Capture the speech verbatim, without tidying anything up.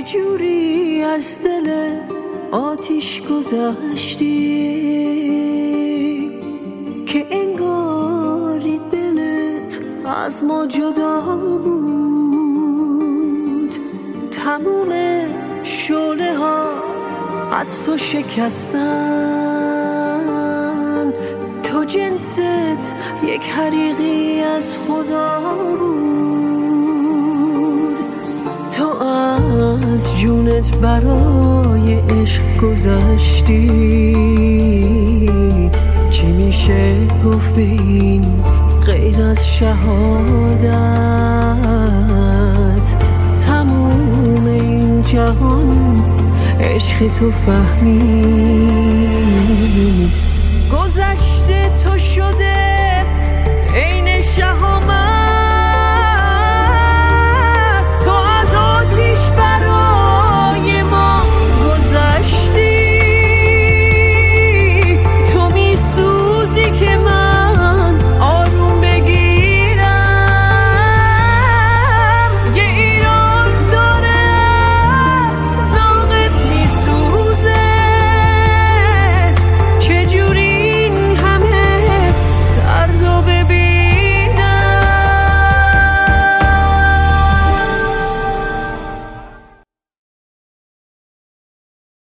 جوری از دل آتیش گذشتی که انگاری دلت از ما جدا بود. تموم شعله ها از تو شکستن، تو جنست یک حریقی از خدا بود. تو از جونت برای عشق گذشتی، چی میشه گفت به این غیر از شهادت؟ تموم این جهان عشق تو فهمید، گذشته تو شده